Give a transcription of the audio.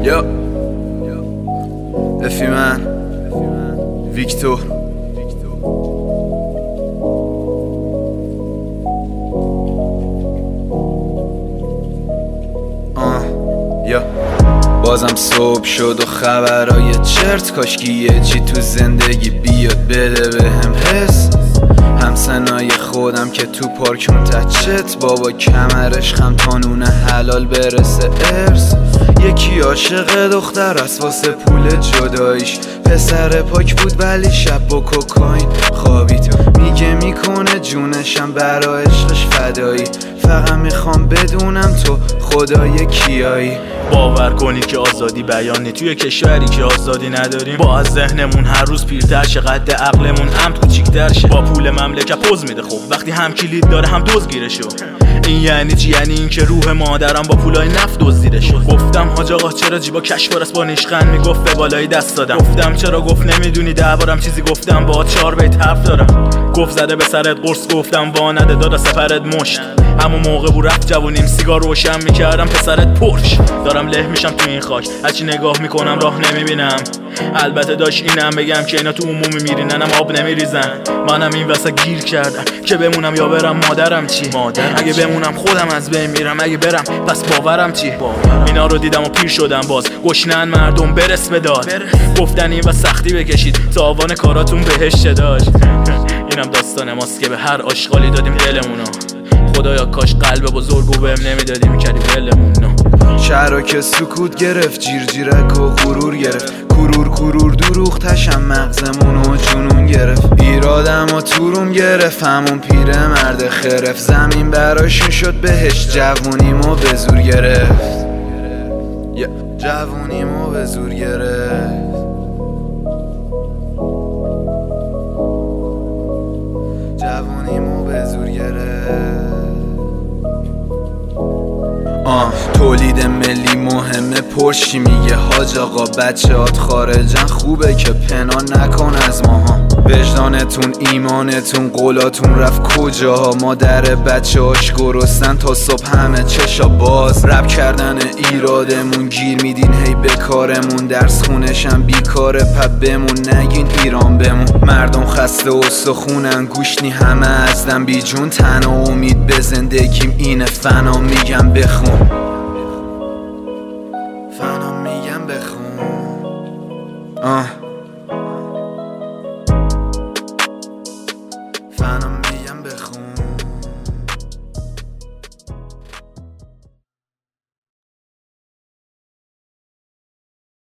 Yo, افیمن ویکتور بازم صبح شد و خبرای چرت، کاشکی یه چی تو زندگی بیاد بده بهم حس. همسنای خودم که تو پارکون تچت، بابا کمرش خم تا نون حلال برسه ارث. یکی عاشق دختر است واسه پول جداییش، پسر پاک بود ولی شب با کوکائین خوابید. میگه میکنه جونشم برا عشقش فدایی، فقط میخوام بدونم تو خدای کیایی. باور کنید که آزادی بیانی توی کشوری که آزادی نداریم. با از ذهنمون هر روز پیرتر شه، قد عقلمون هم کوچیک‌تر شه. با پول مملکت پوز میده خب وقتی هم کلید داره هم دزد گیره شو. این یعنی چی؟ یعنی این که روح مادرم با پولای نفت دزدیده شد. گفتم حاج آقا چرا جیبا کشفارس با نیشخند میگفت به بالای دست دادم. گفتم چرا؟ گفت نمیدونی دربارم چیزی گفتم با 4 بیت حرف دارم. گفت زده به سرت قرص، گفتم وا نده دادا سپرت مشت. همون موقع بود رفت جوونیم سیگار روشن میکردم پسرت پرش. دارم له میشم تو این خاک، هرچی نگاه میکنم راه نمیبینم. البته داشت اینم بگم که اینا تو عمومی میریننم آب نمیریزن. منم این وسط گیر کردم که بمونم یا برم. مادرم چی؟ اگه بمونم خودم از بین میرم، اگه برم پس باورم چی؟ اینا رو دیدم و پیر شدم باز گشنن مردم برس بداد. گفتن این و سختی بکشید تا آوان کاراتون بهشت داشت. اینم داستان ماست که به هر آشغالی دادیم دلمونو. خدایا کاش قلب بزرگو بهم نمیدادی میکردی ولمونو. شهرها که سکوت گرفت، جیرجیرک و غرور گرفت. کرور دروغ تشم مغزمونو جنون گرفت. ایرادم و توروم گرفت همون پیر مرد خرف. زمین براشون شد بهش، جوونیمو به زور گرفت. جوونیمو به زور گرفت. جوونیمو به زور گرفت. تولید ملی مهمه، پرشی میگه حاج آقا. بچه‌هات خارجن خوبه که پنهان نکن از ماها. وجدانتون ایمانتون قولاتون رفت کجاها؟ مادر بچه‌هاش گرستن تا صبح همه چشا باز. رپ کردن ایرادمون گیر میدین هی به کارمون. درس خونشم بیکاره پپ بمون، نگین ایران بمون. مردم خسته و سخونن گوشنی همه ازدن بیجون. تنها امید به زندگیم اینه فنا میگم بخون. فنا میگم بخون.